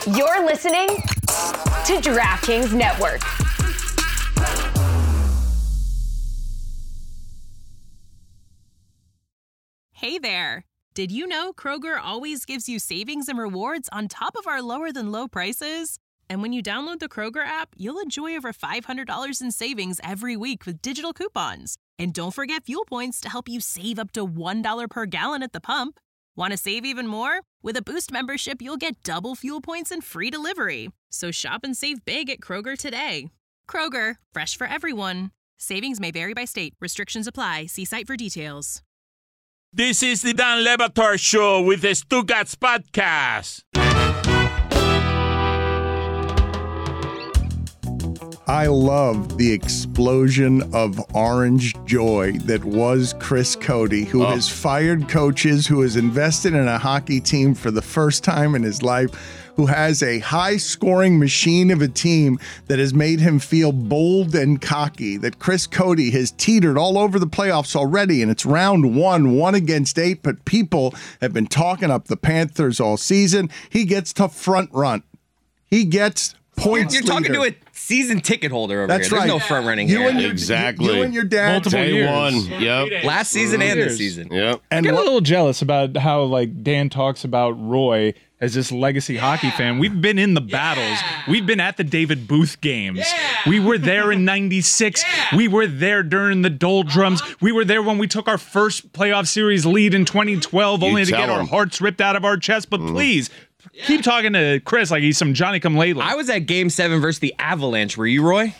You're listening to DraftKings Network. Hey there. Did you know Kroger always gives you savings and rewards on top of our lower than low prices? And when you download the Kroger app, you'll enjoy over $500 in savings every week with digital coupons. And don't forget fuel points to help you save up to $1 per gallon at the pump. Want to save even more? With a Boost membership, you'll get double fuel points and free delivery. So shop and save big at Kroger today. Kroger, fresh for everyone. Savings may vary by state. Restrictions apply. See site for details. This is the Dan Le Batard Show with the Stugats Podcast. I love the explosion of orange joy that was Chris Cote, who has fired coaches, who has invested in a hockey team for the first time in his life, who has a high-scoring machine of a team that has made him feel bold and cocky, that Chris Cote has teetered all over the playoffs already, and it's round 1 against 8, but people have been talking up the Panthers all season. He gets to front run. He gets points. You're talking to a season ticket holder over That's here. There's right. no front running here. Exactly. You and your dad. Multiple Day years. one. Yep. Last season and this season. Yep. I And get a little jealous about how Dan talks about Roy as this legacy hockey fan. We've been in the battles. We've been at the David Booth games. We were there in '96. We were there during the doldrums. We were there when we took our first playoff series lead in 2012, only to get our hearts ripped out of our chest. But please, keep talking to Chris like he's some Johnny-come-lately. I was at Game 7 versus the Avalanche. Were you, Roy?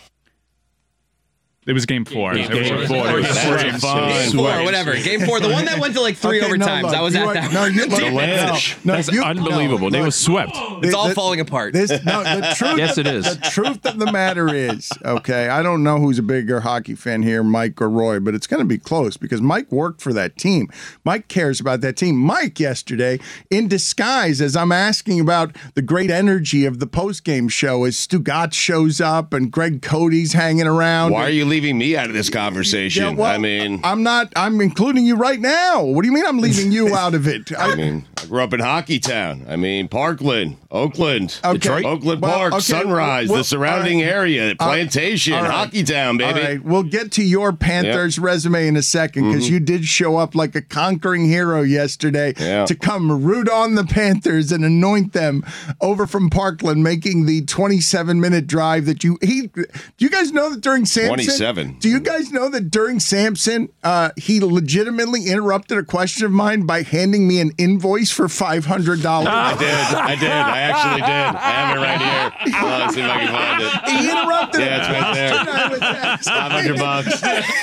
It was game 4. Game 4. That's fine. Game 4, whatever. Game 4, the one that went to like 3 overtimes. I was at that. No, you look. That's unbelievable. They were swept. It's all falling apart. The truth, Yes, it is. The truth of the matter is, okay, I don't know who's a bigger hockey fan here, Mike or Roy, but it's going to be close because Mike worked for that team. Mike cares about that team. Mike yesterday, in disguise, as I'm asking about the great energy of the postgame show, as Stugats shows up and Greg Cody's hanging around. Why are you leaving me out of this conversation? Yeah, well, I mean, I'm including you right now. What do you mean I'm leaving you out of it? I grew up in Hockey Town. I mean, Parkland, Oakland, Okay. Detroit, Oakland Well, Park, okay. Sunrise, Well, the surrounding all right. area, Plantation, All right. Hockey Town, baby. All right, we'll get to your Panthers resume in a second because you did show up like a conquering hero yesterday to come root on the Panthers and anoint them over from Parkland, making the 27-minute drive that do you guys know that during Samson? 27. Do you guys know that during Samson, he legitimately interrupted a question of mine by handing me an invoice for $500? I did. I actually did. I have it right here. Let's see if I can find it. He interrupted Yeah, it's right there. a question I was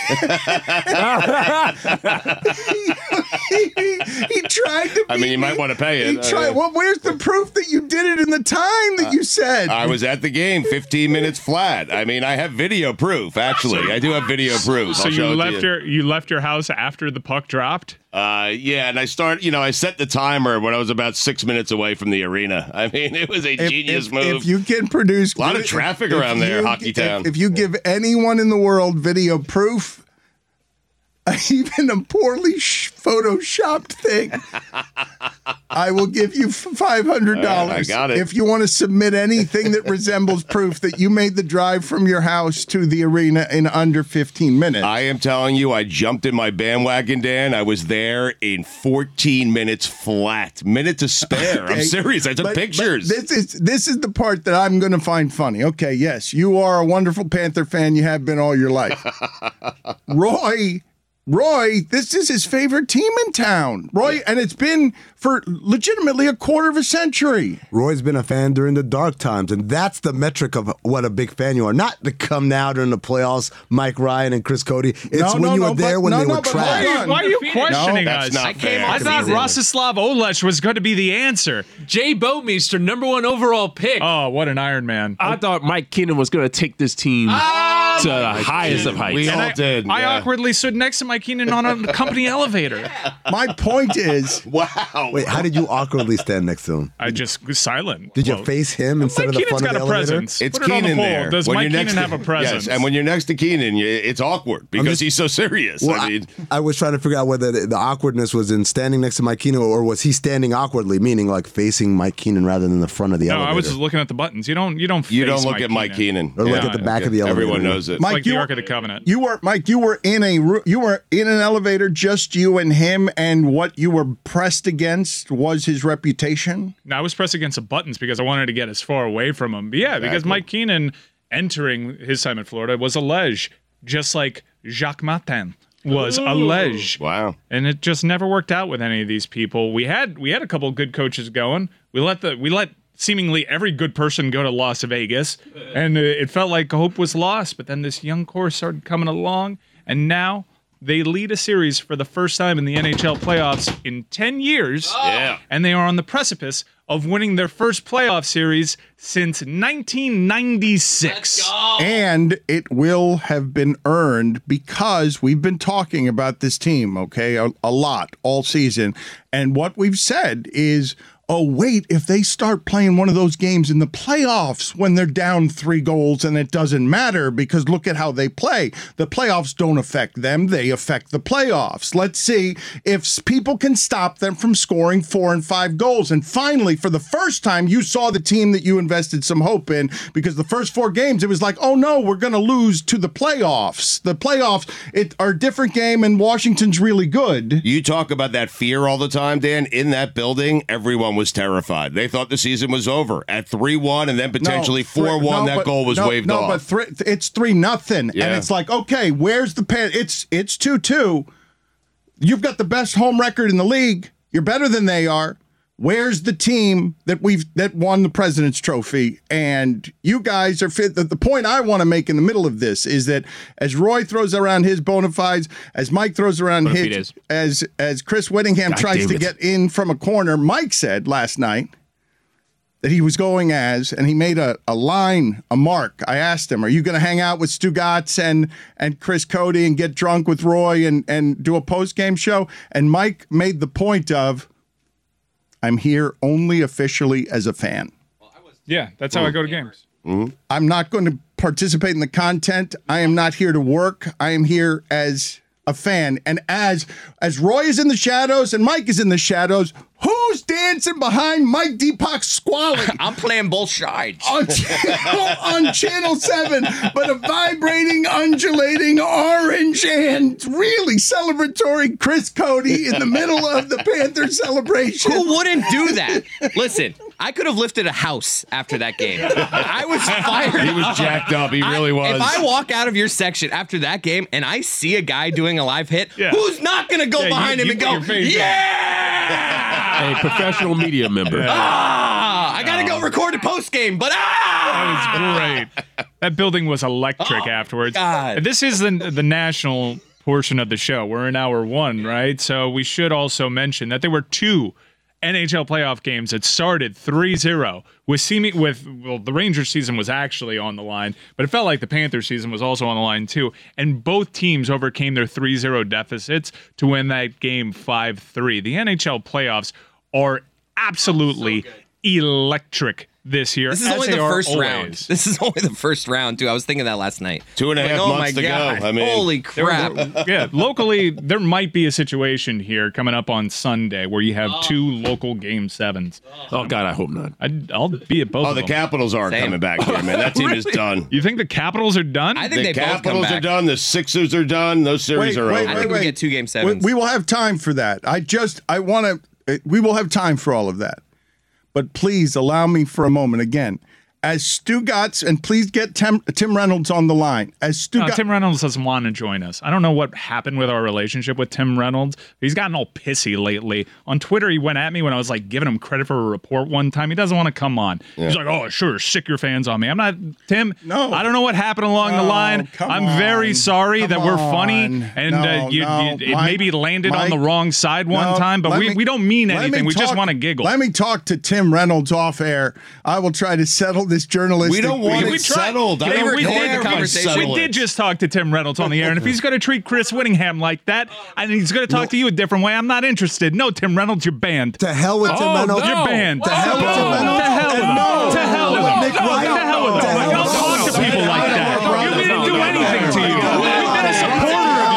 $500. he tried to. I mean, you might want to pay it. He tried. Well, where's the proof that you did it in the time that you said? I was at the game 15 minutes flat. I mean, I have video proof, actually. I do have video proof. So you left your house after the puck dropped? Yeah, and I set the timer when I was about 6 minutes away from the arena. I mean, it was a genius move. If you can produce a lot of traffic around there, Hockey Town. If you give anyone in the world video proof, even a poorly photoshopped thing, I will give you $500. I got it. If you want to submit anything that resembles proof that you made the drive from your house to the arena in under 15 minutes. I am telling you, I jumped in my bandwagon, Dan. I was there in 14 minutes flat. Minute to spare. Okay. I'm serious. I took pictures. But this is the part that I'm going to find funny. Okay, yes, you are a wonderful Panther fan. You have been all your life. Roy, this is his favorite team in town. Roy, and it's been for legitimately a quarter of a century. Roy's been a fan during the dark times, and that's the metric of what a big fan you are. Not to come now during the playoffs, Mike Ryan and Chris Cote. It's when you were there when they were trash. Why are you questioning that's us? not fair. I thought Rostislav Olech was going to be the answer. Jay Boatmeister, #1 overall pick. Oh, what an Iron Man. I thought Mike Keenan was going to take this team. To the highest of heights. We all I did. I yeah. awkwardly stood next to Mike Keenan on a company elevator. My point is, Wow. Wait, how did you awkwardly stand next to him? I just was silent. Did you Well, face him instead Mike of the Keenan's front got of a the elevator? presence. It's Put it on the Keenan poll. there. Does When Mike you're next Keenan to- have a presence? Yes, and when you're next to Keenan, it's awkward because he's so serious. Well, I mean, I was trying to figure out whether the awkwardness was in standing next to Mike Keenan or was he standing awkwardly, meaning like facing Mike Keenan rather than the front of the no, elevator. I was just looking at the buttons. You don't you don't face look at Mike Keenan. Or look Yeah. at the back of the elevator. Everyone knows it. It's Mike, like you the were- Ark of the Covenant. you were in an elevator, just you and him, and what you were pressed against was his reputation. No, I was pressed against the buttons because I wanted to get as far away from him. But yeah, because Mike Keenan entering his time in Florida was alleged, just like Jacques Martin was alleged. Wow. And it just never worked out with any of these people. We had a couple of good coaches going. We let seemingly every good person go to Las Vegas, and it felt like hope was lost. But then this young core started coming along, and now they lead a series for the first time in the NHL playoffs in 10 years. Yeah. And they are on the precipice of winning their first playoff series since 1996. And it will have been earned because we've been talking about this team, okay, a lot all season. And what we've said is, oh, wait, if they start playing one of those games in the playoffs when they're down 3 goals and it doesn't matter because look at how they play. The playoffs don't affect them. They affect the playoffs. Let's see if people can stop them from scoring 4 and 5 goals. And finally, for the first time, you saw the team that you invested some hope in because the first 4 games, it was like, oh, no, we're going to lose to the playoffs. The playoffs are a different game and Washington's really good. You talk about that fear all the time, Dan. In that building, everyone was terrified. They thought the season was over at 3-1 and then potentially 4-1. That goal was waved off. But it's 3-0, Yeah. and it's like, okay, where's the pen? It's 2-2. You've got the best home record in the league. You're better than they are. Where's the team that won the President's Trophy? And you guys are fit. The point I want to make in the middle of this is that as Roy throws around his bona fides, as Mike throws around his, as Chris Whittingham tries to get in from a corner, Mike said last night that he was going and he made a mark. I asked him, are you going to hang out with Stu Gatz and Chris Cody and get drunk with Roy and do a post-game show? And Mike made the point of, I'm here only officially as a fan. Yeah, that's how I go to games. I'm not going to participate in the content. I am not here to work. I am here as a fan. And as Roy is in the shadows and Mike is in the shadows, who's dancing behind Mike Deepak's squalling? I'm playing both sides. on channel 7, but a vibrating, undulating, orange and really celebratory Chris Cody in the middle of the Panther celebration. Who wouldn't do that? Listen, I could have lifted a house after that game. I was fired. He was jacked up. He really was. If I walk out of your section after that game and I see a guy doing a live hit, who's not going to go behind him and go, A professional media member. I got to go record a post game, but That was great. That building was electric afterwards. God. This is the national portion of the show. We're in hour 1, right? So we should also mention that there were 2 NHL playoff games that started 3-0 with the Rangers season was actually on the line, but it felt like the Panthers season was also on the line too. And both teams overcame their 3-0 deficits to win that game 5-3. The NHL playoffs are absolutely electric this year. this is as only they the are first always. round. This is only the first round, too. I was thinking that last night. 2.5 oh months my to God. go. I mean, Holy crap. Yeah, locally, there might be a situation here coming up on Sunday where you have 2 local game 7s. Oh, God, I hope not. I'll be at both of the them. Capitals aren't Same. coming back here, man. That team is done. You think the Capitals are done? I think The they both come Capitals back. are done. The Sixers are done. Those series are over. I think we get 2 game 7s. We will have time for that. We will have time for all of that. But please allow me for a moment again. As Stu Gatz, and please get Tim Reynolds on the line. As Stu Gatz, Tim Reynolds doesn't want to join us. I don't know what happened with our relationship with Tim Reynolds. He's gotten all pissy lately. On Twitter, he went at me when I was like giving him credit for a report one time. He doesn't want to come on. He's like, oh, sure, sick your fans on me. I'm not, Tim. No. I don't know what happened along the line. I'm very sorry that we're funny and it maybe landed on the wrong side one time, but we don't mean anything. We just want to giggle. Let me talk to Tim Reynolds off air. I will try to settle this journalistic. We don't want it settled. I don't care if we settle We did just talk to Tim Reynolds on the air, and if he's going to treat Chris Whittingham like that, and he's going to talk to you a different way, I'm not interested. No, Tim Reynolds, you're banned. To hell with Tim Reynolds. You're banned. To hell with Tim Reynolds. To hell with him. To hell with him. Nick Wright. To hell with him. Don't talk to people like that. You didn't do anything to you. We've been a supporter of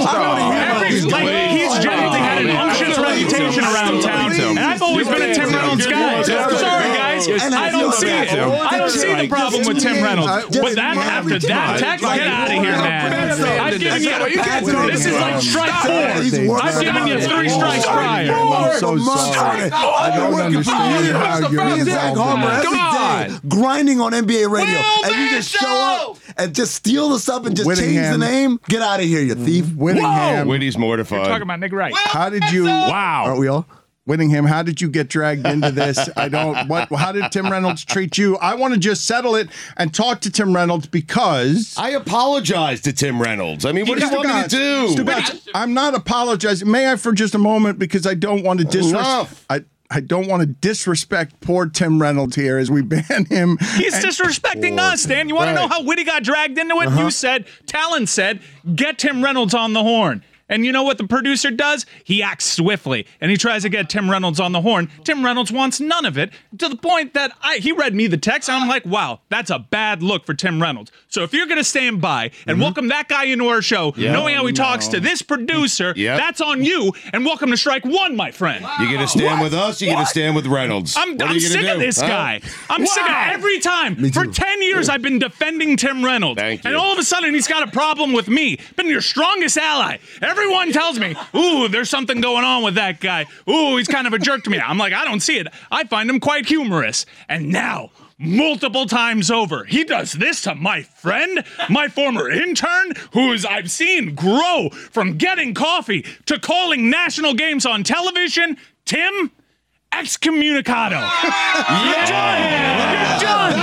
yours. He's genuinely had an unctuous reputation around town, and I've always been a Tim Reynolds guy. Sorry, guys. I don't see it. I don't see the problem with Tim Reynolds. But that after that text, get out of here, man. I've given you. This is like strike 4. I've given you 3 strikes prior. I'm so sorry. I don't understand how you're involved in every day grinding on NBA radio, and you just show up and just steal the stuff and just change the name. Get out of here, you thief. Whittingham. Whitty's mortified. You're talking about Nick Wright. How did you? Wow. Aren't we all? Whittingham, how did you get dragged into this? How did Tim Reynolds treat you? I want to just settle it and talk to Tim Reynolds because I apologize to Tim Reynolds. I mean, what do you want me to do? Stugatz, I'm not apologizing. May I for just a moment, because I don't want to disrespect. I don't want to disrespect poor Tim Reynolds here as we ban him. He's disrespecting us, Dan. You want to know how Whitty got dragged into it? You said, Talon said, get Tim Reynolds on the horn. And you know what the producer does? He acts swiftly, and he tries to get Tim Reynolds on the horn. Tim Reynolds wants none of it, to the point that he read me the text, and I'm like, wow, that's a bad look for Tim Reynolds. So if you're going to stand by and welcome that guy into our show, knowing how he talks to this producer, that's on you, and welcome to Strike 1, my friend. You going to stand with us, or you going to stand with Reynolds? I'm sick of this guy. I'm sick of every time. For 10 years, I've been defending Tim Reynolds. Thank you. And all of a sudden, he's got a problem with me. Been your strongest ally. Everyone tells me, ooh, there's something going on with that guy. Ooh, he's kind of a jerk to me. I'm like, I don't see it. I find him quite humorous. And now, multiple times over, he does this to my friend, my former intern, who's I've seen grow from getting coffee to calling national games on television. Tim, excommunicado. You're done.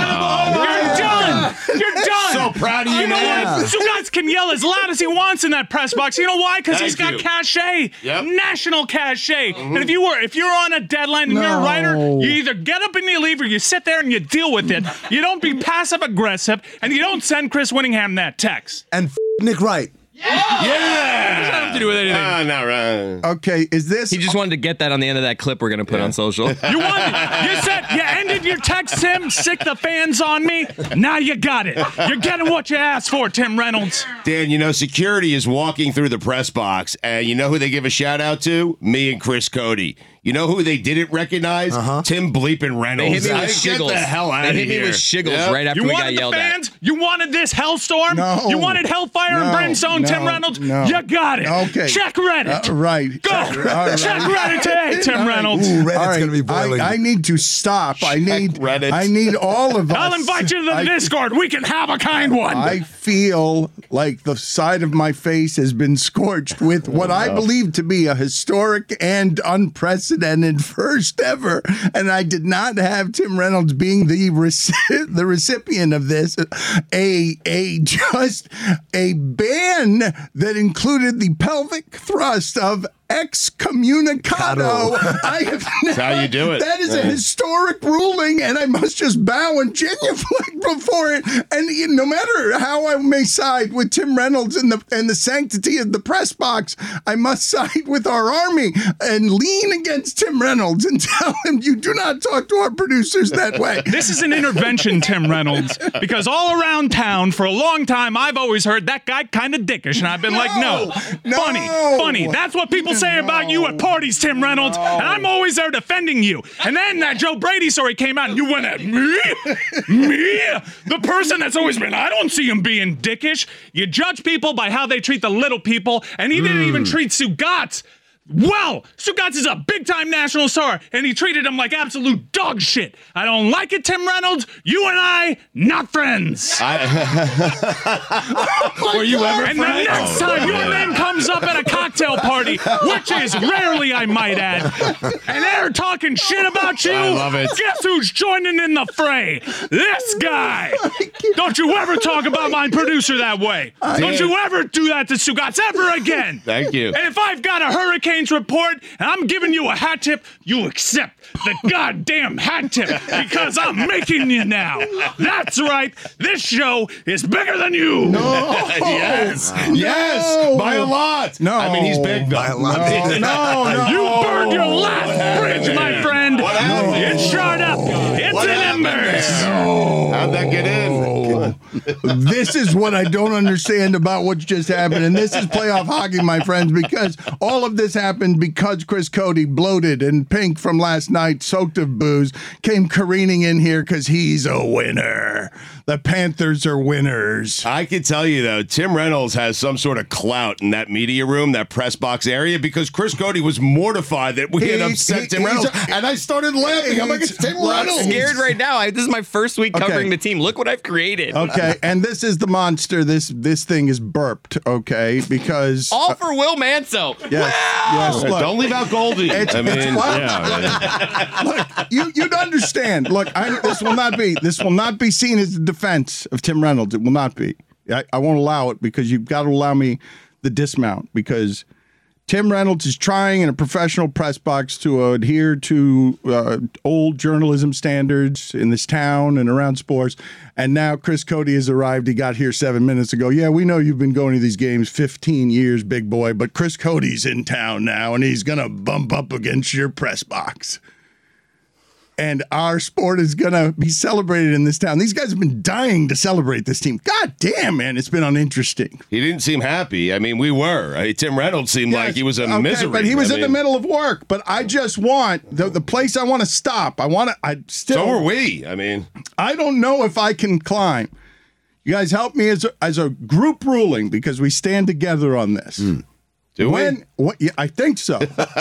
You're done. So proud of you, man. Stugatz can yell as loud as he wants in that press box. You know why? Because he's got cachet, national cachet. And if you're on a deadline and you're a writer, you either get up and you leave, or you sit there and you deal with it. You don't be passive aggressive, and you don't send Chris Whittingham that text. And Nick Wright. Yeah. Doesn't have to do with anything. Not right. Okay, is this? He just wanted to get that on the end of that clip we're going to put on social. You said you ended your text, Tim. Sick the fans on me. Now you got it. You're getting what you asked for, Tim Reynolds. Dan, security is walking through the press box, and you know who they give a shout out to? Me and Chris Cody. You know who they didn't recognize? Tim bleeping Reynolds. They hit me with Shiggles. Get the hell out of here. They hit me with Shiggles right after we got yelled at. Fans? You wanted this hellstorm? No. You wanted hellfire and brimstone, Tim Reynolds? No. You got it. Okay. Check Reddit. Right. Go. Check Reddit today, Tim Reynolds. Ooh, Reddit's going to be boiling. I need to stop. I need all of us. I'll invite you to the Discord. We can have a kind one. I feel like the side of my face has been scorched with what I believe to be a historic and unprecedented first ever, and I did not have Tim Reynolds being the recipient of this, just a ban that included the pelvic thrust of excommunicado. I have That's how you do it. That is a historic ruling, and I must just bow and genuflect before it. And no matter how I may side with Tim Reynolds and the sanctity of the press box, I must side with our army and lean against Tim Reynolds and tell him, you do not talk to our producers that way. This is an intervention, Tim Reynolds, because all around town for a long time I've always heard that guy kind of dickish, and I've been no. Funny. That's what people say about you at parties, Tim Reynolds, and I'm always there defending you. And then that Joe Brady story came out, and you went at me, the person that's always been. I don't see him being dickish. You judge people by how they treat the little people, and he didn't even treat Stugatz. Well, Stugatz is a big-time national star, and he treated him like absolute dog shit. I don't like it, Tim Reynolds. You and I, not friends. Were you ever friends? And the next time your name comes up at a cocktail party, which is rarely, I might add, and they're talking shit about you, I love it. Guess who's joining in the fray? This guy. Don't you ever talk about my producer that way. Don't you ever do that to Stugatz ever again. Thank you. And if I've got a hurricane Hurricanes report, and I'm giving you a hat tip. You accept the goddamn hat tip because I'm making you now. That's right. This show is bigger than you. No. Yes. No. Yes. By a lot. No. I mean, he's big, though. By a lot. No. You burned your last bridge, my friend. What happened? It's charred up. It's What in happened embers. there? How'd that get in? This is what I don't understand about what's just happened. And this is playoff hockey, my friends, because all of this happened because Chris Cote, bloated and pink from last night, soaked of booze, came careening in here because he's a winner. The Panthers are winners. I can tell you, though, Tim Reynolds has some sort of clout in that media room, that press box area, because Chris Cote was mortified that we had upset Tim Reynolds. And I started laughing. I'm like, it's Tim Reynolds. I'm scared right now. This is my first week covering the team. Look what I've created. Okay, and this is the monster. This thing is burped, okay, because... All for Will Manso. Yes, look, Don't leave out Goldie. Look, you'd understand. Look, this will not be seen as the defense of Tim Reynolds. It will not be. I won't allow it because you've got to allow me the dismount because Tim Reynolds is trying in a professional press box to adhere to old journalism standards in this town and around sports. And now Chris Cote has arrived. He got here 7 minutes ago. Yeah, we know you've been going to these games 15 years, big boy, but Chris Cote's in town now, and he's going to bump up against your press box. And our sport is going to be celebrated in this town. These guys have been dying to celebrate this team. God damn, man, it's been uninteresting. He didn't seem happy. I mean, we were. Tim Reynolds seemed like he was a misery. But he was in the middle of work. But I just want the place I want to stop. So are we. I mean, I don't know if I can climb. You guys help me as a group ruling because we stand together on this. Do we? Yeah, I think so.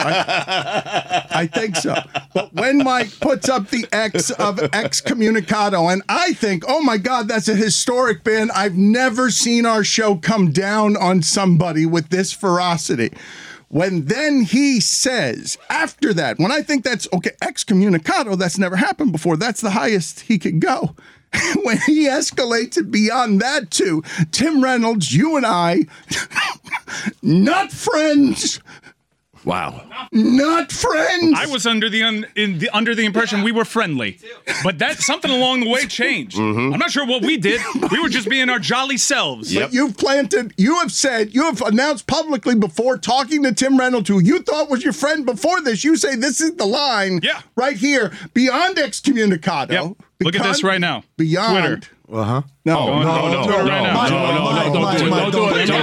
I think so. But when Mike puts up the X of excommunicado, and I think, oh my God, that's a historic ban. I've never seen our show come down on somebody with this ferocity. When then he says, after that, when I think that's, okay, excommunicado, that's never happened before. That's the highest he could go. When he escalates it beyond that to Tim Reynolds, you and I, not friends. Wow. Not friends. I was under the impression we were friendly, but that something along the way changed. I'm not sure what we did. We were just being our jolly selves. But you have announced publicly before talking to Tim Reynolds, who you thought was your friend before this. You say this is the line right here, beyond excommunicado. Yep. Look at this right now. Beyond. Twitter. Uh-huh. No, don't do it right now. Don't do it.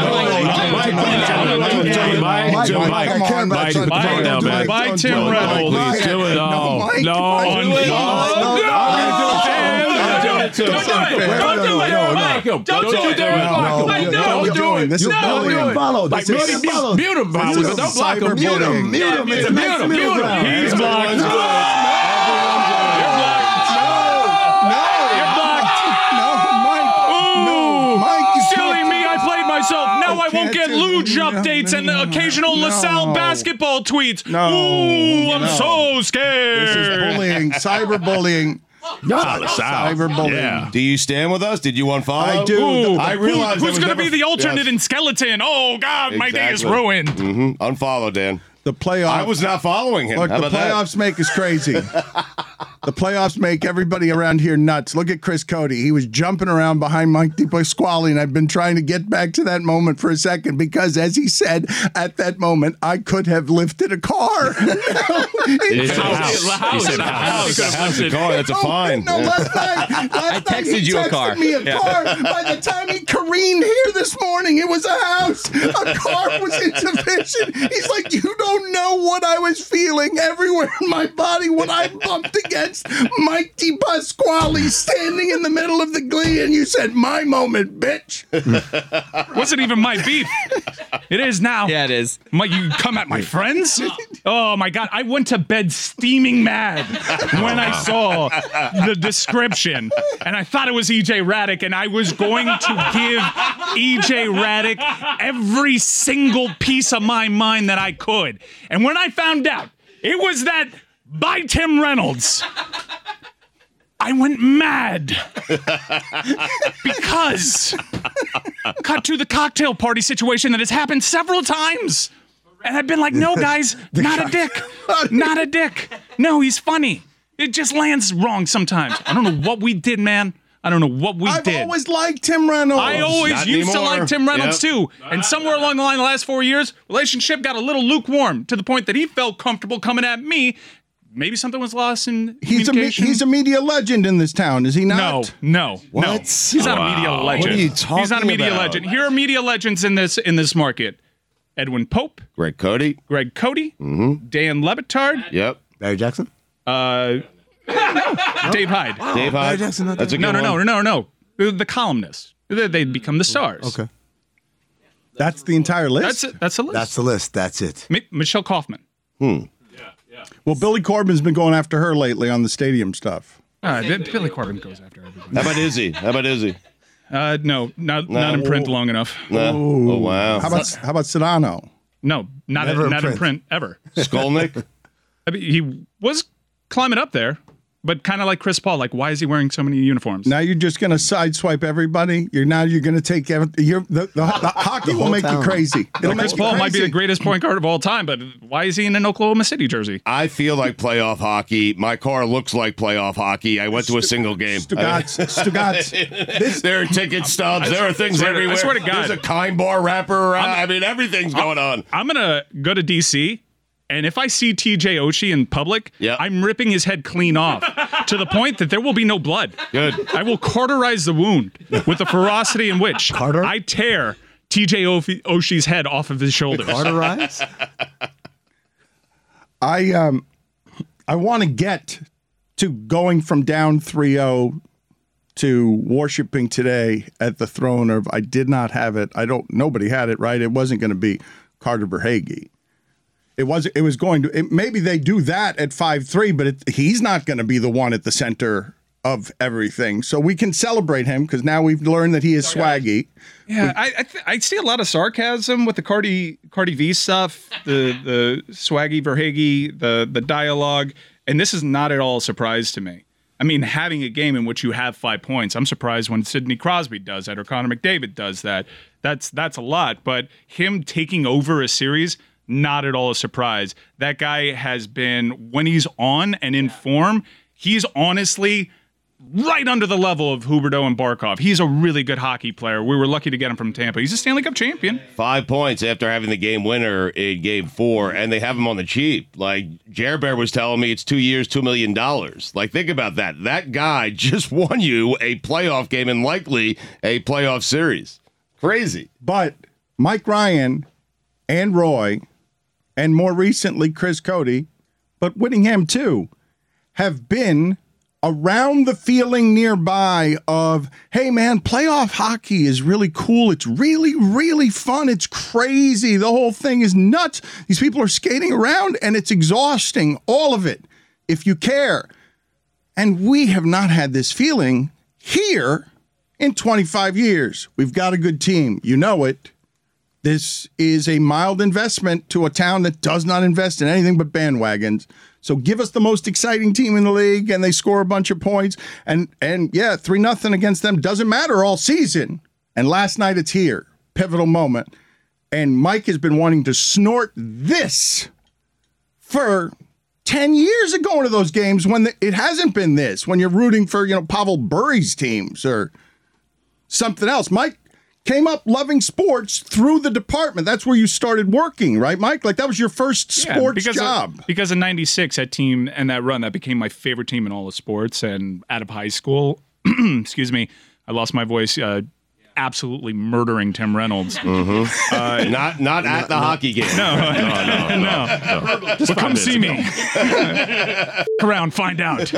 Bye, Tim Reynolds. Please do it all. Don't do it. This is bullying. Mute him, but don't block him. Mute him. Mute him. He's blocked. Now I won't get luge updates and occasional LaSalle basketball tweets. Ooh, I'm so scared. This is bullying, cyberbullying. Cyberbullying. Yeah. Do you stand with us? Did you unfollow? I do. I realize who's going to be the alternate in skeleton? Oh, God, my day is ruined. Unfollow, Dan. The playoffs. I was not following him. Look, the playoffs make us crazy. The playoffs make everybody around here nuts. Look at Chris Cote. He was jumping around behind Mike DePasquale, and I've been trying to get back to that moment for a second because, as he said, at that moment, I could have lifted a car. It's a house. He said house. That's a car. That's a fine. No, last night I texted you a car. Me a car. By the time he careened here this morning, it was a house. A car was insufficient. He's like, you don't know what I was feeling everywhere in my body when I bumped against Mike DePasquale standing in the middle of the glee, and you said, my moment, bitch. Wasn't even my beef. It is now. Yeah, it is. You come at my friends? Oh, my God. I went to bed steaming mad when I saw the description, and I thought it was E.J. Radick, and I was going to give E.J. Radick every single piece of my mind that I could. And when I found out it was that by Tim Reynolds, I went mad because cut to the cocktail party situation that has happened several times. And I've been like, no, guys, not a dick. Not a dick. No, he's funny. It just lands wrong sometimes. I don't know what we did, man. I don't know what we did. I've always liked Tim Reynolds. I always Not used anymore. to like Tim Reynolds too. And somewhere along the line, the last 4 years, relationship got a little lukewarm to the point that he felt comfortable coming at me. Maybe something was lost in communication. He's a media legend in this town, is he not? No. What? He's not a media legend. What are you He's not a talking media about? legend. Here are media legends in this market. Edwin Pope, Greg Cody. Greg Cody, Dan Lebitard, Yep. Barry Jackson? Dave Hyde. Dave Hyde. Jackson, not That's a good No. The columnists. They become the stars. Okay. That's the entire list? That's a list. That's the list. That's it. Michelle Kaufman. Well, Billy Corbin's been going after her lately on the stadium stuff. Billy Corbin goes after everybody. How about Izzy? No, not in print long enough. No. Oh, wow. How about Sedano? No, not Never in in print ever. Skolnick? I mean, he was climbing up there, but kind of like Chris Paul. Like, why is he wearing so many uniforms? Now you're just going to sideswipe everybody? You're going to take the hockey will whole make you town. crazy. It'll make Chris you Paul might be crazy. the greatest point guard of all time, but why is he in an Oklahoma City jersey? I feel like playoff hockey. My car looks like playoff hockey. I went to a single game. Stugotz. There are ticket stubs. There are things everywhere. I swear to God. There's a Kind Bar wrapper around. I mean, everything's going on. I'm gonna go to DC, and if I see TJ Oshie in public, Yep. I'm ripping his head clean off to the point that there will be no blood. Good. I will cauterize the wound with the ferocity in which Carter? I tear TJ Oshie's head off of his shoulders. Carterize? I want to get to going from down 3-0 to worshiping today at the throne of I did not have it. Nobody had it, right? It wasn't going to be Carter Verhaeghe. It was going to maybe they do that at 5-3, but he's not going to be the one at the center of everything. So we can celebrate him because now we've learned that he is swaggy. Yeah, I see a lot of sarcasm with the Cardi V stuff, the swaggy Verhaeghe, the dialogue, and this is not at all a surprise to me. I mean, having a game in which you have 5 points, I'm surprised when Sidney Crosby does that or Connor McDavid does that. That's a lot, but him taking over a series, not at all a surprise. That guy has been, when he's on and in form, he's honestly right under the level of Huberdeau and Barkov. He's a really good hockey player. We were lucky to get him from Tampa. He's a Stanley Cup champion. 5 points after having the game winner in game 4, and they have him on the cheap. Like, Jerbear was telling me it's 2 years, $2 million. Like, think about that. That guy just won you a playoff game and likely a playoff series. Crazy. But Mike Ryan and Roy, and more recently Chris Cody, but Whittingham too, have been around the feeling nearby of, hey man, playoff hockey is really cool. It's really, really fun. It's crazy. The whole thing is nuts. These people are skating around and it's exhausting. All of it, if you care. And we have not had this feeling here in 25 years. We've got a good team. You know it. This is a mild investment to a town that does not invest in anything but bandwagons. So give us the most exciting team in the league, and they score a bunch of points. And yeah, 3-0 against them doesn't matter all season. And last night it's here, pivotal moment. And Mike has been wanting to snort this for 10 years of going to those games when it hasn't been this. When you're rooting for Pavel Bury's teams or something else, Mike came up loving sports through the department. That's where you started working, right, Mike? Like that was your first sports job. Because in '96, that team and that run, that became my favorite team in all of sports. And out of high school, excuse me, I lost my voice absolutely murdering Tim Reynolds. Mm-hmm. Not at the hockey game. No. But come see me. Around, find out.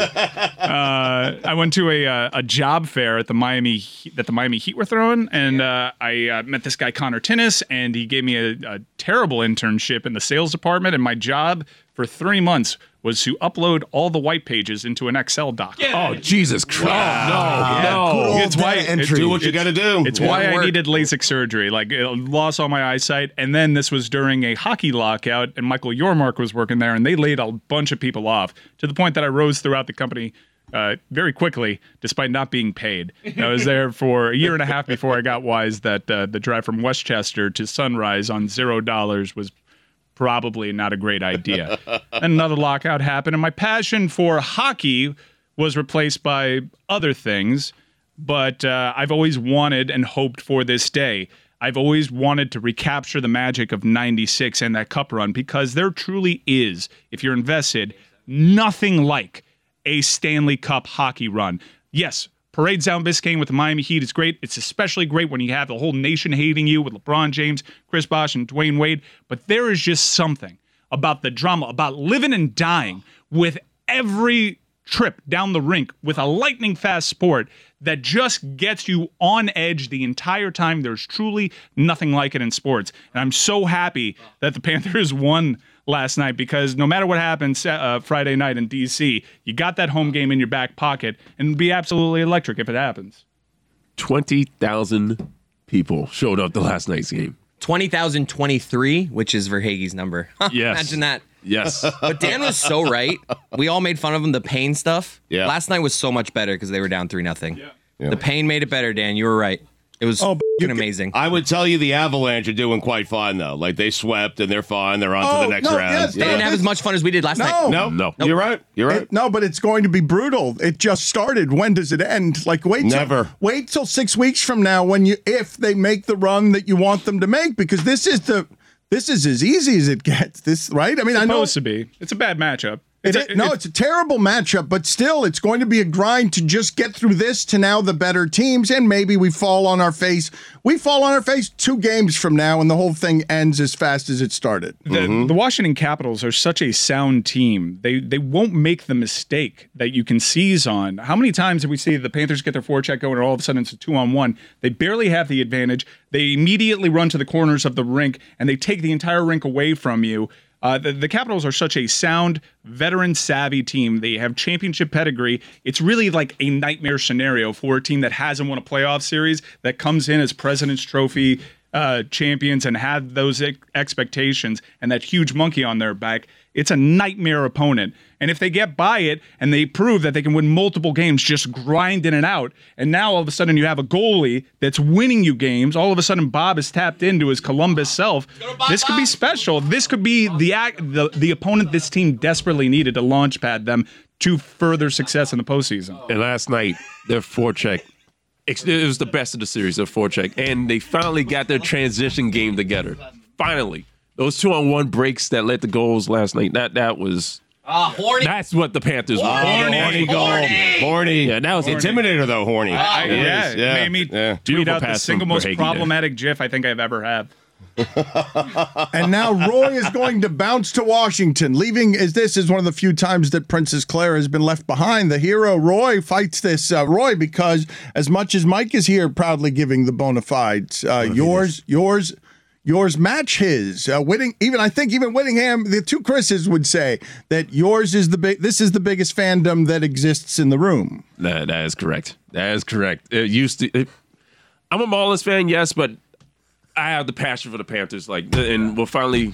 I went to a job fair at the Miami Heat were throwing, and I met this guy Connor Tinnis, and he gave me a terrible internship in the sales department. And my job for 3 months was to upload all the white pages into an Excel doc. Oh, Jesus Christ. No. It's why Do what you got to do. It's why I needed LASIK surgery. Like, it lost all my eyesight. And then this was during a hockey lockout, and Michael Yormark was working there, and they laid a bunch of people off to the point that I rose throughout the company very quickly, despite not being paid. I was there for a year and a half before I got wise that the drive from Westchester to Sunrise on $0 was probably not a great idea. Then another lockout happened, and my passion for hockey was replaced by other things. But I've always wanted and hoped for this day. I've always wanted to recapture the magic of 96 and that cup run, because there truly is, if you're invested, nothing like a Stanley Cup hockey run. Yes, Parade's down Biscayne with the Miami Heat is great. It's especially great when you have the whole nation hating you with LeBron James, Chris Bosh, and Dwayne Wade. But there is just something about the drama, about living and dying with every trip down the rink with a lightning fast sport that just gets you on edge the entire time. There's truly nothing like it in sports. And I'm so happy that the Panthers won last night, because no matter what happens Friday night in D.C., you got that home game in your back pocket, and it'd be absolutely electric if it happens. 20,000 people showed up the last night's game. 20,023, which is Verhaeghe's number. Yes. Imagine that. Yes. But Dan was so right. We all made fun of him, the pain stuff. Yeah. Last night was so much better because they were down 3-0. Yeah. The pain made it better, Dan. You were right. It was amazing. I would tell you the Avalanche are doing quite fine, though. Like, they swept, and they're fine. They're on to the next round. Yes, They didn't have as much fun as we did last night. No. You're right. You're right. No, but it's going to be brutal. It just started. When does it end? Like, wait till 6 weeks from now if they make the run that you want them to make, because this is as easy as it gets. This, right? I mean, I know Supposed to be. It's a bad matchup. it's a terrible matchup, but still, it's going to be a grind to just get through this to now the better teams, and maybe we fall on our face. We fall on our face 2 games from now, and the whole thing ends as fast as it started. The Washington Capitals are such a sound team. They won't make the mistake that you can seize on. How many times have we seen the Panthers get their forecheck going, and all of a sudden it's a 2-on-1? They barely have the advantage. They immediately run to the corners of the rink, and they take the entire rink away from you. The Capitals are such a sound, veteran-savvy team. They have championship pedigree. It's really like a nightmare scenario for a team that hasn't won a playoff series, that comes in as President's Trophy champions and had those expectations and that huge monkey on their back. It's a nightmare opponent. And if they get by it and they prove that they can win multiple games just grinding it out, and now all of a sudden you have a goalie that's winning you games, all of a sudden Bob is tapped into his Columbus self. This could be special. This could be the opponent this team desperately needed to launch pad them to further success in the postseason. And last night, their forecheck, it was the best of the series, their forecheck. And they finally got their transition game together. Finally. Those 2-on-1 breaks that led to goals last night, that was... Horny. That's what the Panthers were. Horny goal. Horny. Yeah, that was Intimidator, though, horny. It made me tweet Beautiful out the pass single from most Verhaeghe problematic GIF I think I've ever had. And now Roy is going to bounce to Washington, leaving as this is one of the few times that Princess Claire has been left behind. The hero, Roy, fights this Roy because as much as Mike is here proudly giving the bona fides, yours match his. I think even Whittingham, the two Chris's would say that yours is this is the biggest fandom that exists in the room. That is correct. That is correct. I'm a Marlins fan, yes, but I have the passion for the Panthers, and we're finally,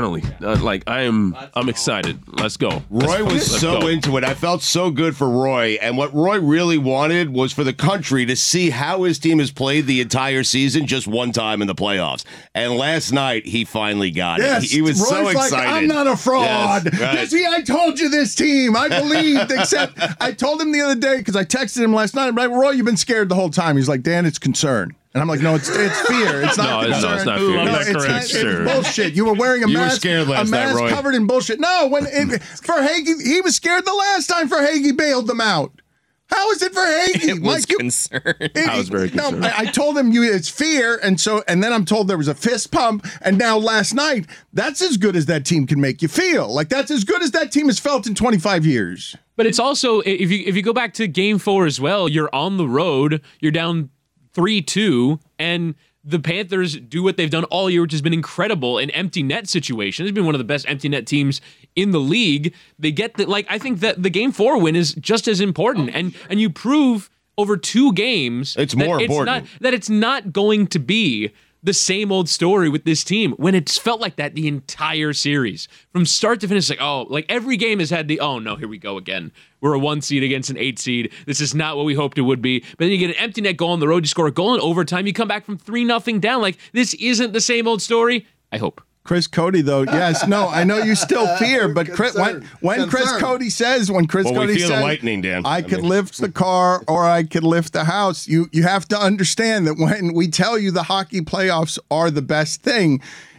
I'm excited. Let's go. Roy was so into it. I felt so good for Roy, and what Roy really wanted was for the country to see how his team has played the entire season just one time in the playoffs. And last night, he finally got it. He was Roy's so excited. Like, I'm not a fraud. Yes, right. See, I told you this team. I believed, except I told him the other day, because I texted him last night, I'm like, Roy, you've been scared the whole time. He's like, Dan, it's concern. And I'm like, no, it's fear. It's not concern. No, it's not fear. It's bullshit. You were wearing a mask. You were scared last night, Roy. Covered in bullshit. No, Verhaeghe, he was scared the last time Verhaeghe bailed them out. How is it Verhaeghe? It was concerned. I was very concerned. No, I told him it's fear, and then I'm told there was a fist pump, and now last night, that's as good as that team can make you feel. Like that's as good as that team has felt in 25 years. But it's also, if you go back to Game 4 as well, you're on the road, you're down 3-2, and the Panthers do what they've done all year, which has been incredible in empty net situations. They've been one of the best empty net teams in the league. They get I think that the Game 4 win is just as important, and you prove over 2 games it's more important that it's not going to be the same old story with this team when it's felt like that the entire series from start to finish. Like every game has had oh no, here we go again. We're a 1 seed against an 8 seed. This is not what we hoped it would be. But then you get an empty net goal on the road. You score a goal in overtime. You come back from 3-0 down. Like this isn't the same old story. I hope. Chris Cody, though, yes, no, I know you still fear, but when Chris Cody says, we feel the lightning, Dan. I could lift the car or I could lift the house, you have to understand that when we tell you the hockey playoffs are the best thing,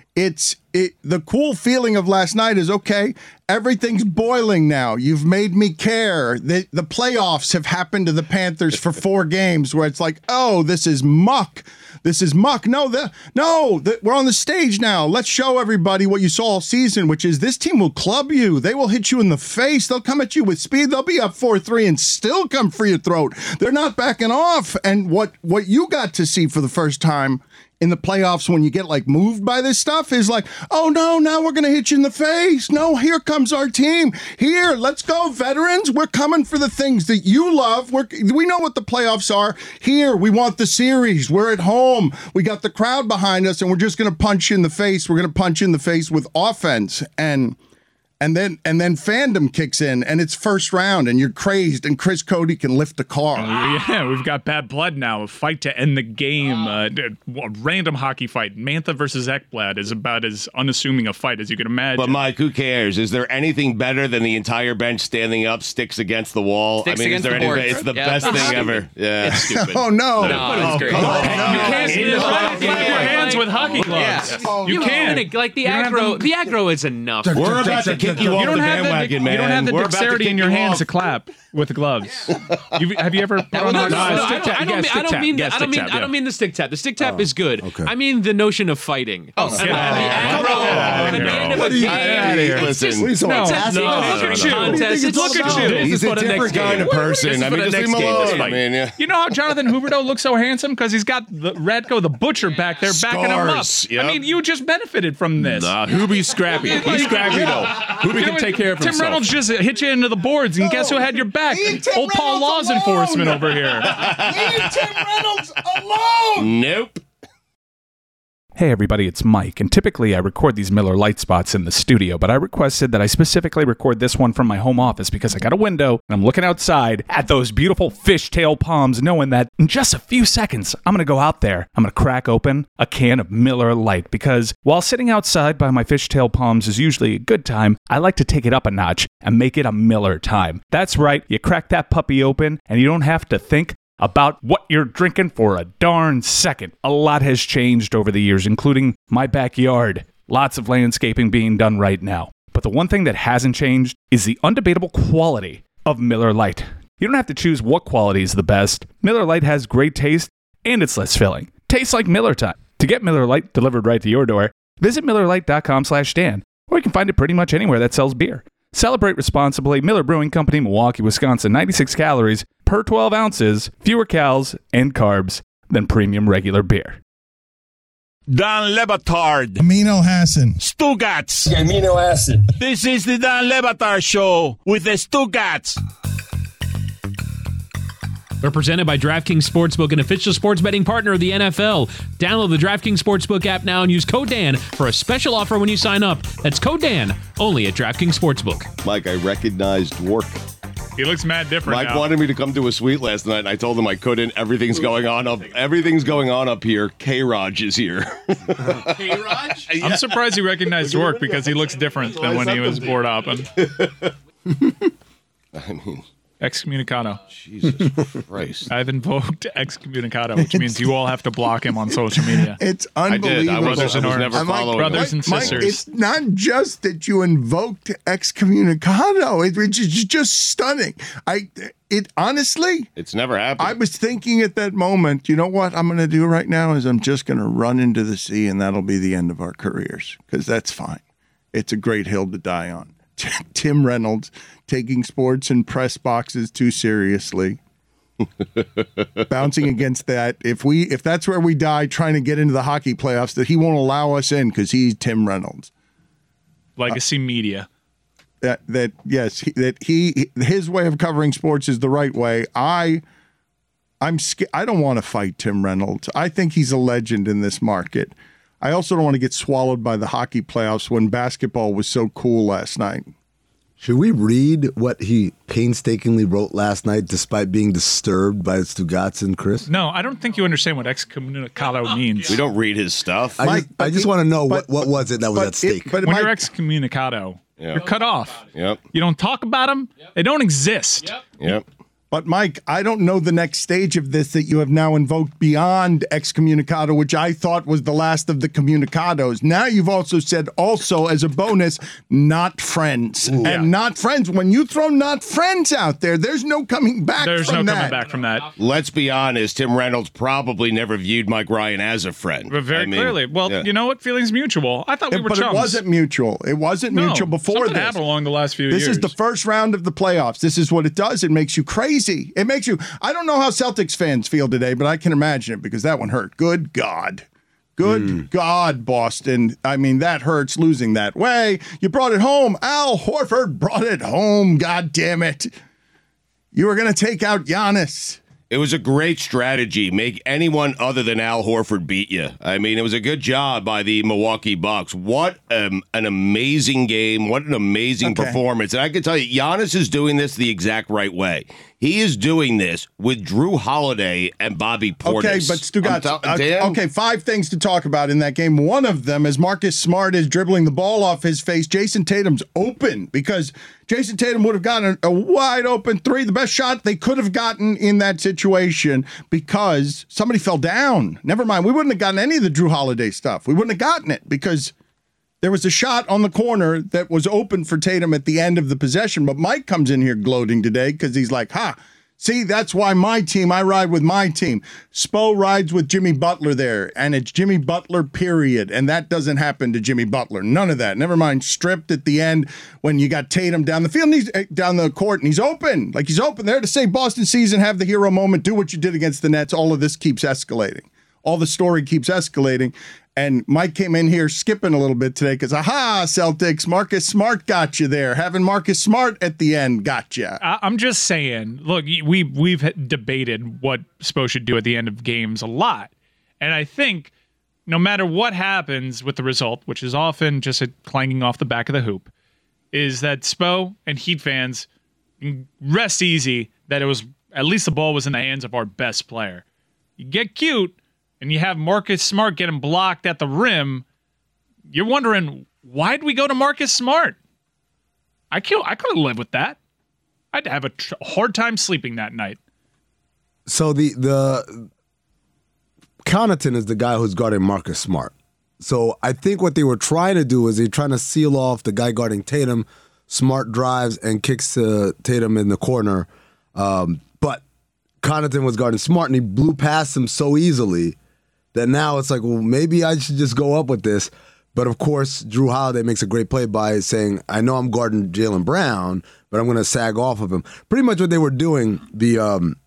the cool feeling of last night is, okay, everything's boiling now. You've made me care. The playoffs have happened to the Panthers for 4 games where it's like, oh, this is muck. This is muck. No, we're on the stage now. Let's show everybody what you saw all season, which is this team will club you. They will hit you in the face. They'll come at you with speed. They'll be up 4-3 and still come for your throat. They're not backing off. And what you got to see for the first time in the playoffs when you get like moved by this stuff is like, oh no, now we're going to hit you in the face. No, here comes our team. Here, let's go, veterans. We're coming for the things that you love. We know what the playoffs are. Here, we want the series. We're at home. We got the crowd behind us, and we're just going to punch you in the face. We're going to punch you in the face with offense. And then fandom kicks in, and it's first round, and you're crazed, and Chris Cody can lift the car. Yeah, we've got bad blood now. A fight to end the game. A random hockey fight. Mantha versus Ekblad is about as unassuming a fight as you can imagine. But, Mike, who cares? Is there anything better than the entire bench standing up, sticks against the wall? Sticks against the board. It's the best thing ever. Yeah. It's stupid. Oh, no. It's great. You can't clap your hands with hockey gloves. Yeah. You can't. Like the aggro is enough. We're about to kick you off the bandwagon, man. You don't have the We're about to dexterity kick in your you hands off. to clap with gloves. Have you ever put on No, a stick tap? I don't mean the stick tap. The stick tap is good. okay. I mean the notion of fighting. Come on. At the end of a game. Listen. Look at you. Look at you. He's a different kind of person. I mean, just leave him alone. I mean, yeah. You know how Jonathan Huberdeau looks so handsome? Because he's got the Radko the Butcher back there backing him up. Scars, yep. I mean, you just benefited from this. Hubie's scrappy. He's scrappy, though. Hubie can take care of himself. Tim Reynolds just hit you into the boards, and guess who had your back? Old Paul Laws enforcement over here. Leave Tim Reynolds alone! Nope. Hey everybody, it's Mike, and typically I record these Miller Lite spots in the studio, but I requested that I specifically record this one from my home office because I got a window and I'm looking outside at those beautiful fishtail palms, knowing that in just a few seconds, I'm going to go out there, I'm going to crack open a can of Miller Lite, because while sitting outside by my fishtail palms is usually a good time, I like to take it up a notch and make it a Miller time. That's right, you crack that puppy open and you don't have to think about what you're drinking for a darn second. A lot has changed over the years, including my backyard. Lots of landscaping being done right now. But the one thing that hasn't changed is the undebatable quality of Miller Lite. You don't have to choose what quality is the best. Miller Lite has great taste, and it's less filling. Tastes like Miller time. To get Miller Lite delivered right to your door, visit MillerLite.com/Dan, or you can find it pretty much anywhere that sells beer. Celebrate responsibly. Miller Brewing Company, Milwaukee, Wisconsin. 96 calories per 12 ounces, fewer calories and carbs than premium regular beer. Dan Le Batard. Amino Hassan. Stugats. Amino acid. This is the Dan Le Batard Show with the Stugats. We're presented by DraftKings Sportsbook, an official sports betting partner of the NFL. Download the DraftKings Sportsbook app now and use code Dan for a special offer when you sign up. That's code Dan, only at DraftKings Sportsbook. Mike, I recognized Dwork. He looks mad different Mike now. wanted me to come to a suite last night, and I told him I couldn't. Everything's going on up here. K-Raj is here. K-Raj? I'm surprised he recognized work because he looks different than when he was board hopping. I mean, Excommunicado. Jesus Christ. I've invoked excommunicado, which means you all have to block him on social media. It's unbelievable. I was never following brothers him. and sisters. It's not just that you invoked excommunicado. It's just stunning. Honestly, It's never happened. I was thinking at that moment, you know what I'm going to do right now is I'm just going to run into the sea, and that'll be the end of our careers, because that's fine. It's a great hill to die on. Tim Reynolds taking sports and press boxes too seriously. Bouncing against that. If that's where we die trying to get into the hockey playoffs, that he won't allow us in because he's Tim Reynolds. Legacy media. His way of covering sports is the right way. I'm scared. I don't want to fight Tim Reynolds. I think he's a legend in this market. I also don't want to get swallowed by the hockey playoffs when basketball was so cool last night. Should we read what he painstakingly wrote last night despite being disturbed by Stugotz and Chris? No, I don't think you understand what excommunicado means. We don't read his stuff. I just want to know what was it that was at stake. When you're excommunicado, you're cut off. Yep. You don't talk about them. They don't exist. Yep. But, Mike, I don't know the next stage of this that you have now invoked beyond excommunicado, which I thought was the last of the communicados. Now you've also said, as a bonus, not friends. Ooh. And not friends. When you throw not friends out there, there's no coming back from that. There's no coming back from that. Let's be honest, Tim Reynolds probably never viewed Mike Ryan as a friend. But very clearly. Well, you know what? Feelings mutual. I thought we were chums. But it wasn't mutual. It wasn't mutual before something this. happened along the last few years. This is the first round of the playoffs. This is what it does. It makes you crazy. It makes you. I don't know how Celtics fans feel today, but I can imagine it because that one hurt. Good God. Good God, Boston. I mean, that hurts losing that way. You brought it home. Al Horford brought it home. God damn it. You were going to take out Giannis. It was a great strategy. Make anyone other than Al Horford beat you. I mean, it was a good job by the Milwaukee Bucks. What an amazing game. What an amazing performance. And I can tell you, Giannis is doing this the exact right way. He is doing this with Drew Holiday and Bobby Portis. Okay, but Stugotz, 5 things to talk about in that game. One of them is Marcus Smart is dribbling the ball off his face. Jason Tatum's open because Jason Tatum would have gotten a wide open 3, the best shot they could have gotten in that situation because somebody fell down. Never mind. We wouldn't have gotten any of the Drew Holiday stuff. We wouldn't have gotten it because there was a shot on the corner that was open for Tatum at the end of the possession. But Mike comes in here gloating today because he's like, see, that's why I ride with my team. Spo rides with Jimmy Butler there, and it's Jimmy Butler, period. And that doesn't happen to Jimmy Butler. None of that. Never mind, stripped at the end when you got Tatum down the field, and he's down the court, and he's open. Like he's open there to say Boston season, have the hero moment, do what you did against the Nets. All of this keeps escalating. All the story keeps escalating. And Mike came in here skipping a little bit today because, Celtics, Marcus Smart got you there. Having Marcus Smart at the end got you. I'm just saying, look, we've debated what Spo should do at the end of games a lot. And I think no matter what happens with the result, which is often just a clanging off the back of the hoop, is that Spo and Heat fans rest easy that it was at least the ball was in the hands of our best player. You get cute, and you have Marcus Smart getting blocked at the rim, you're wondering, why'd we go to Marcus Smart? I couldn't live with that. I'd have a hard time sleeping that night. So the Connaughton is the guy who's guarding Marcus Smart. So I think what they were trying to do is they're trying to seal off the guy guarding Tatum. Smart drives and kicks to Tatum in the corner. But Connaughton was guarding Smart, and he blew past him so easily that now it's like, well, maybe I should just go up with this. But of course, Drew Holiday makes a great play by saying, I know I'm guarding Jaylen Brown, but I'm going to sag off of him. Pretty much what they were doing, the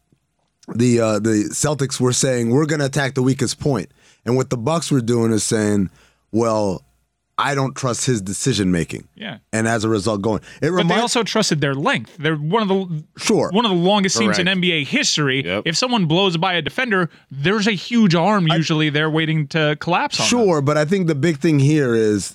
Celtics were saying, we're going to attack the weakest point. And what the Bucks were doing is saying, well, I don't trust his decision making. Yeah. And as a result, going. But they also trusted their length. They're one of the longest teams in NBA history. Yep. If someone blows by a defender, there's a huge arm usually there waiting to collapse on them. But I think the big thing here is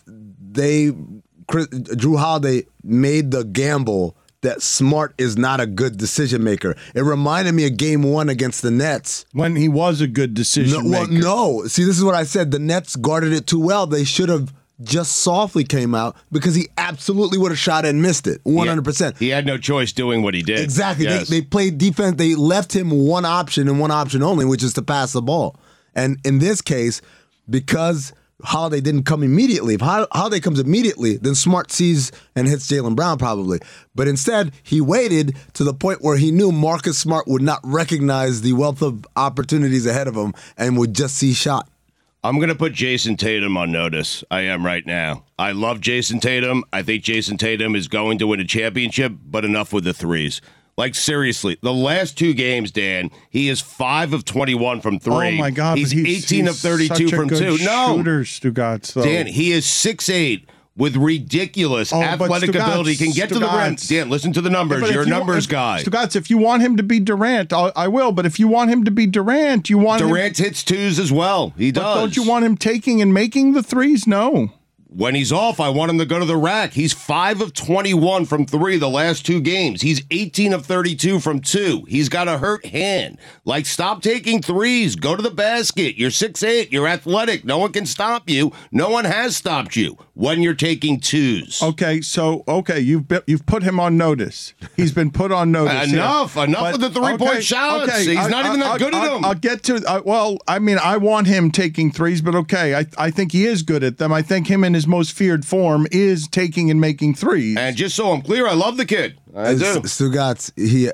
Drew Holiday made the gamble that Smart is not a good decision maker. It reminded me of Game 1 against the Nets. When he was a good decision maker. No. See, this is what I said. The Nets guarded it too well. They should have just softly came out because he absolutely would have shot and missed it 100%. He had no choice doing what he did. Exactly. Yes. They played defense. They left him one option and one option only, which is to pass the ball. And in this case, because Holiday didn't come immediately, if Holiday comes immediately, then Smart sees and hits Jaylen Brown probably. But instead, he waited to the point where he knew Marcus Smart would not recognize the wealth of opportunities ahead of him and would just see shot. I'm going to put Jason Tatum on notice. I am right now. I love Jason Tatum. I think Jason Tatum is going to win a championship, but enough with the threes. Like, seriously, the last 2 games, Dan, he is 5 of 21 from 3. Oh, my God. He's 18 of 32 from 2. Shooter, Stugotz, Dan, he is 6'8", with ridiculous athletic ability, can get to the rim. Dan, listen to the numbers. You're a numbers guy. Stugotz, if you want him to be Durant, I will. But if you want him to be Durant, you want Durant hits 2s as well. He does. But don't you want him taking and making the 3s? No. When he's off, I want him to go to the rack. He's 5 of 21 from 3 the last 2 games. He's 18 of 32 from 2. He's got a hurt hand. Like, stop taking threes. Go to the basket. You're 6'8". You're athletic. No one can stop you. No one has stopped you when you're taking 2s. Okay, you've put him on notice. He's been put on notice. Enough with the 3-point shots. Okay, He's not even that good at them. I'll get to. Well, I mean, I want him taking threes, but okay, I think he is good at them. I think him in his most feared form is taking and making threes. And just so I'm clear, I love the kid. I do. Stugotz, he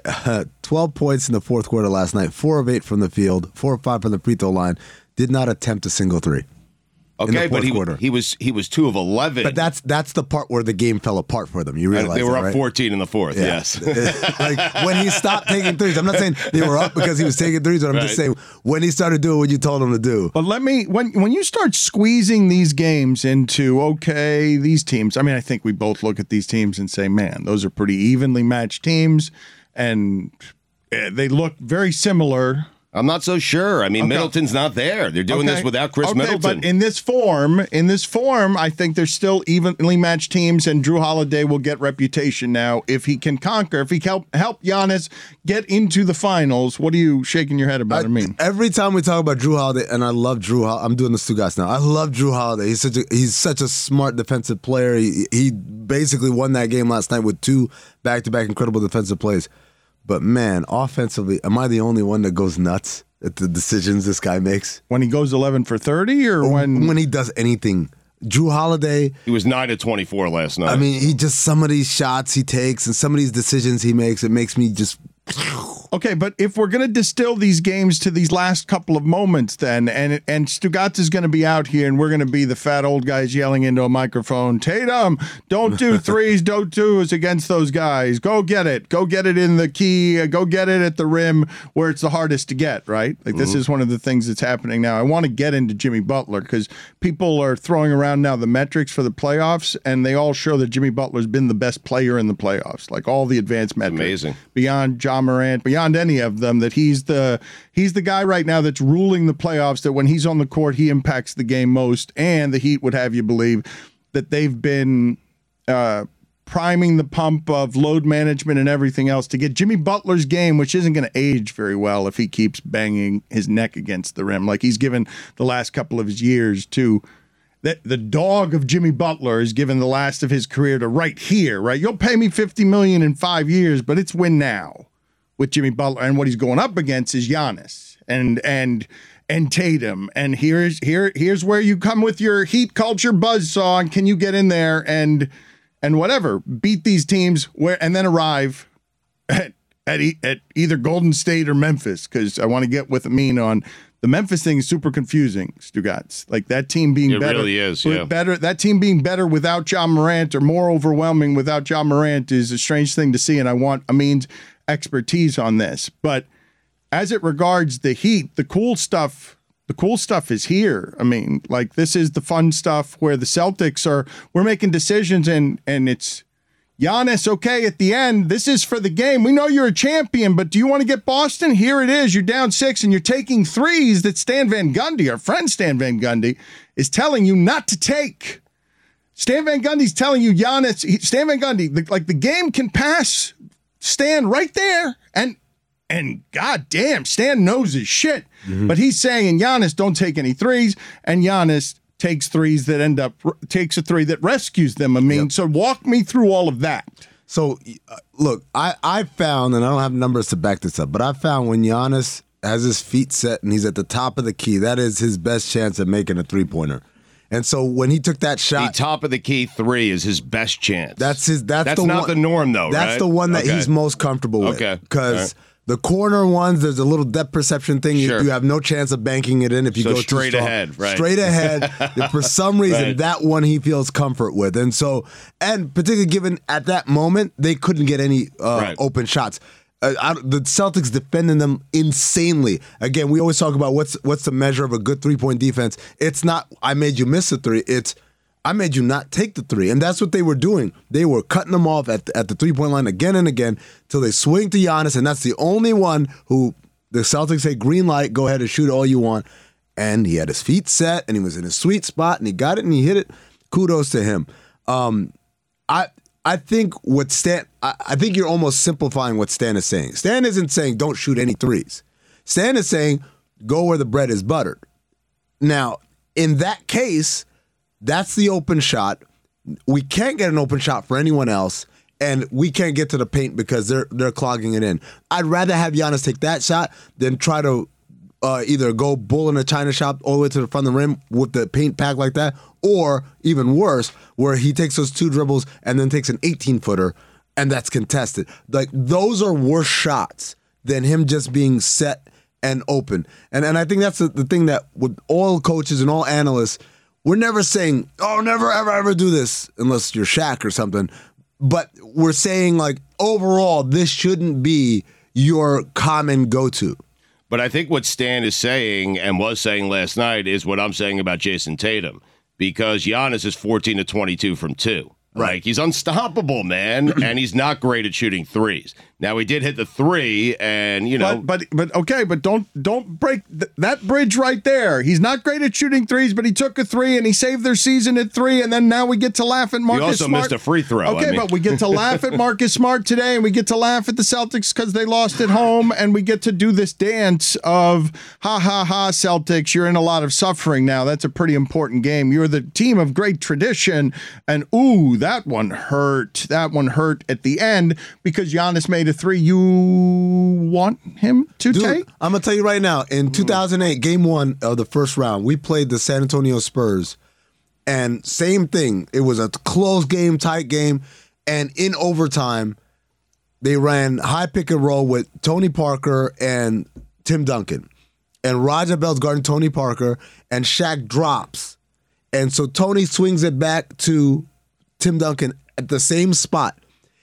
12 points in the fourth quarter last night, 4 of 8 from the field, 4 of 5 from the free throw line, did not attempt a single three. Okay, but he was 2 of 11. But that's the part where the game fell apart for them. You realize they were up right? 14 in the fourth. Yeah. Yes. Like when he stopped taking threes. I'm not saying they were up because he was taking threes, but I'm just saying when he started doing what you told him to do. But when you start squeezing these games into these teams. I mean, I think we both look at these teams and say, man, those are pretty evenly matched teams, and they look very similar. I'm not so sure. I mean, Middleton's not there. They're doing this without Chris Middleton. But in this form, I think they're still evenly matched teams, and Drew Holiday will get reputation now if he can conquer, if he can help Giannis get into the finals. What are you shaking your head about? Every time we talk about Drew Holiday, and I love Drew Holiday. I'm doing the Stugotz now. I love Drew Holiday. He's such a smart defensive player. He basically won that game last night with 2 back-to-back incredible defensive plays. But, man, offensively, am I the only one that goes nuts at the decisions this guy makes? When he goes 11 for 30 or when he does anything? Drew Holiday. He was 9 of 24 last night. I mean, some of these shots he takes and some of these decisions he makes, it makes me just... Okay, but if we're going to distill these games to these last couple of moments then, and Stugotz is going to be out here and we're going to be the fat old guys yelling into a microphone, Tatum, don't do threes, don't do us against those guys. Go get it. Go get it in the key. Go get it at the rim where it's the hardest to get, right? Like this is one of the things that's happening now. I want to get into Jimmy Butler because people are throwing around now the metrics for the playoffs, and they all show that Jimmy Butler's been the best player in the playoffs, like all the advanced metrics. Amazing. Beyond Ja Morant, beyond any of them, that he's the guy right now that's ruling the playoffs, that when he's on the court, he impacts the game most, and the Heat would have you believe that they've been priming the pump of load management and everything else to get Jimmy Butler's game, which isn't going to age very well if he keeps banging his neck against the rim like he's given the last couple of his years to. The dog of Jimmy Butler is given the last of his career to right here, right? You'll pay me $50 million in 5 years, but it's win now with Jimmy Butler, and what he's going up against is Giannis and Tatum. And here's where you come with your Heat culture buzzsaw, and can you get in there and whatever, beat these teams and then arrive at either Golden State or Memphis, because I want to get with Amin on the Memphis thing is super confusing, Stugotz. Like that team being better. It really is, yeah. That team being better without Ja Morant or more overwhelming without Ja Morant is a strange thing to see, and I want Amin's expertise on this. But as it regards the Heat, the cool stuff is here. I mean, like this is the fun stuff where the Celtics we're making decisions and it's Giannis, okay, at the end, this is for the game. We know you're a champion, but do you want to get Boston? Here it is. You're down 6 and you're taking threes that Stan Van Gundy, our friend Stan Van Gundy, is telling you not to take. Stan Van Gundy's telling you, Giannis, Stan Van Gundy, the game can pass Stan right there, and goddamn, Stan knows his shit. Mm-hmm. But he's saying, Giannis, don't take any threes, and Giannis takes threes that takes a three that rescues them. I mean, So walk me through all of that. So, look, I found, and I don't have numbers to back this up, but I found when Giannis has his feet set and he's at the top of the key, that is his best chance at making a three-pointer. And so when he took that shot, the top of the key 3 is his best chance. That's not the norm, though. That's right? the one that he's most comfortable with. Okay, because the corner ones, there's a little depth perception thing. Sure. You have no chance of banking it in if you go straight too strong. Ahead, right? Straight ahead. For some reason, that one he feels comfort with, and particularly given at that moment they couldn't get any open shots. The Celtics defending them insanely. Again, we always talk about what's the measure of a good 3-point defense. It's not I made you miss a 3. It's I made you not take the 3. And that's what they were doing. They were cutting them off at the 3-point line again and again till they swing to Giannis, and that's the only one who the Celtics say, green light, go ahead and shoot all you want. And he had his feet set, and he was in his sweet spot, and he got it, and he hit it. kudos to him. I think what Stan, I think you're almost simplifying what Stan is saying. Stan isn't saying don't shoot any threes. Stan is saying go where the bread is buttered. Now, in that case, that's the open shot. We can't get an open shot for anyone else, and we can't get to the paint because they're clogging it in. I'd rather have Giannis take that shot than try to either go bull in a china shop all the way to the front of the rim with the paint pack like that, or even worse, where he takes those 2 dribbles and then takes an 18-footer, and that's contested. Like, those are worse shots than him just being set and open. And I think that's the thing that with all coaches and all analysts, we're never saying, oh, never, ever, ever do this, unless you're Shaq or something. But we're saying, like, overall, this shouldn't be your common go-to. But I think what Stan is saying and was saying last night is what I'm saying about Jason Tatum, because Giannis is 14 to 22 from 2. Right. Like, he's unstoppable, man, and he's not great at shooting threes. Now, he did hit the 3, and, you know. But okay, but don't break that bridge right there. He's not great at shooting threes, but he took a 3, and he saved their season at 3, and then now we get to laugh at Marcus Smart. He also missed a free throw. Okay, but we get to laugh at Marcus Smart today, and we get to laugh at the Celtics because they lost at home, and we get to do this dance of, ha, ha, ha, Celtics, you're in a lot of suffering now. That's a pretty important game. You're the team of great tradition, and ooh, that one hurt. That one hurt at the end because Giannis made a 3 you want him to take? I'm going to tell you right now, in 2008, game 1 of the first round, we played the San Antonio Spurs, and same thing. It was a close game, tight game, and in overtime, they ran high pick and roll with Tony Parker and Tim Duncan. And Raja Bell's guarding Tony Parker, and Shaq drops. And so Tony swings it back to Tim Duncan at the same spot.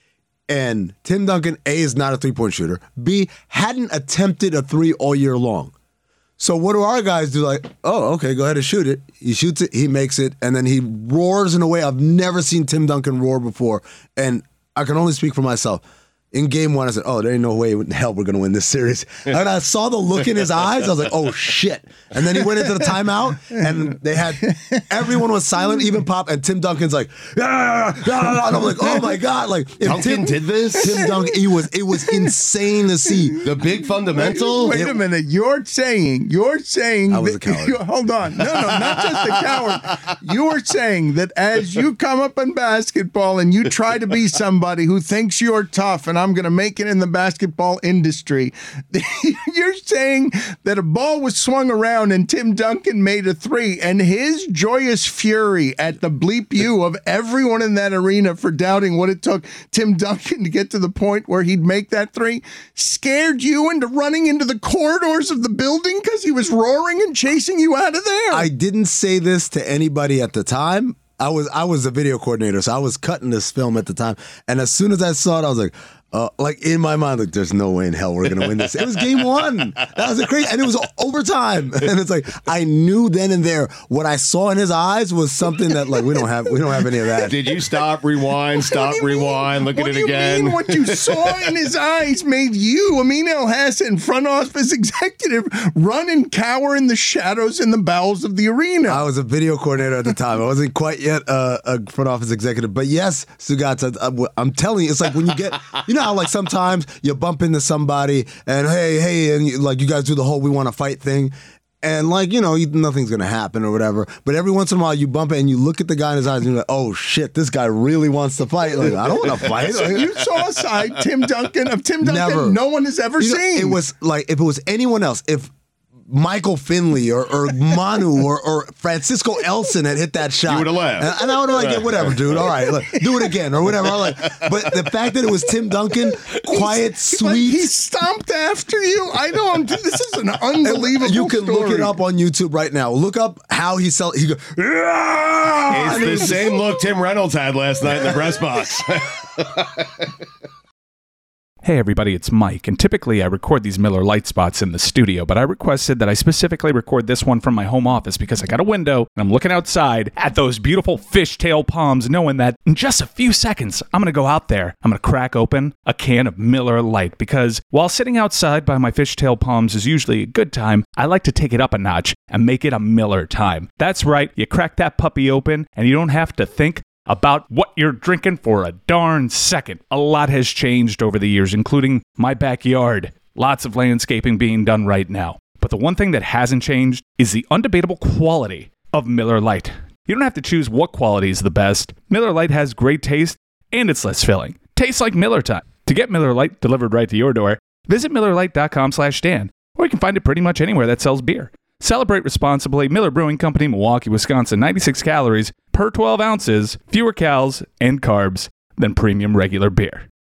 And Tim Duncan, A, is not a three-point shooter. B, hadn't attempted a 3 all year long. So what do our guys do? Like, oh, okay, go ahead and shoot it. He shoots it, he makes it, and then he roars in a way I've never seen Tim Duncan roar before. And I can only speak for myself. In game 1, I said, oh, there ain't no way in hell we're going to win this series. And I saw the look in his eyes. I was like, oh, shit. And then he went into the timeout, and they had everyone was silent, even Pop, and Tim Duncan's like, yeah. And I'm like, oh, my God. Like, if Duncan did this? Tim Duncan, it was insane to see. The big fundamental? Wait a minute. You're saying I was a coward. Hold on. No, not just a coward. You're saying that as you come up in basketball and you try to be somebody who thinks you're tough and I'm going to make it in the basketball industry, you're saying that a ball was swung around and Tim Duncan made a 3, and his joyous fury at the bleep you of everyone in that arena for doubting what it took Tim Duncan to get to the point where he'd make that 3 scared you into running into the corridors of the building because he was roaring and chasing you out of there. I didn't say this to anybody at the time. I was a video coordinator, so I was cutting this film at the time. And as soon as I saw it, I was like in my mind, like, there's no way in hell we're going to win this. It was game 1. That was crazy. And it was overtime. And it's like, I knew then and there what I saw in his eyes was something that, like, we don't have any of that. Did you stop, rewind, rewind, look at it again? Mean what you saw in his eyes made you, Amin El-Hassan, front office executive, run and cower in the shadows in the bowels of the arena? I was a video coordinator at the time. I wasn't quite yet a front office executive. But yes, Sugats, I'm telling you, it's like when you get, you know how like sometimes you bump into somebody and hey, and you guys do the whole we want to fight thing. And like, nothing's going to happen or whatever. But every once in a while you bump it and you look at the guy in his eyes and you're like, oh shit, this guy really wants to fight. Like, I don't want to fight. So you saw a side of Tim Duncan Never. no one has ever seen. It was like, if it was anyone else, if Michael Finley or Manu or Francisco Elson had hit that shot, you would have laughed. And I would have like, yeah, whatever, dude. All right, look, do it again or whatever. But the fact that it was Tim Duncan, quiet, sweet. He stomped after you. This is an unbelievable You can story. look it up on YouTube right now. Look up how he goes, it's the same look Tim Reynolds had last night in the press box. Hey everybody, it's Mike, and typically I record these Miller Lite spots in the studio, but I requested that I specifically record this one from my home office because I got a window and I'm looking outside at those beautiful fishtail palms, knowing that in just a few seconds, I'm going to go out there, I'm going to crack open a can of Miller Lite, because while sitting outside by my fishtail palms is usually a good time, I like to take it up a notch and make it a Miller time. That's right, you crack that puppy open and you don't have to think about what you're drinking for a darn second. A lot has changed over the years, including my backyard. Lots of landscaping being done right now. But the one thing that hasn't changed is the undebatable quality of Miller Lite. You don't have to choose what quality is the best. Miller Lite has great taste and it's less filling. Tastes like Miller time. To get Miller Lite delivered right to your door, visit MillerLite.com/Dan, or you can find it pretty much anywhere that sells beer. Celebrate responsibly. Miller Brewing Company, Milwaukee, Wisconsin. 96 calories per 12 ounces, fewer calories and carbs than premium regular beer.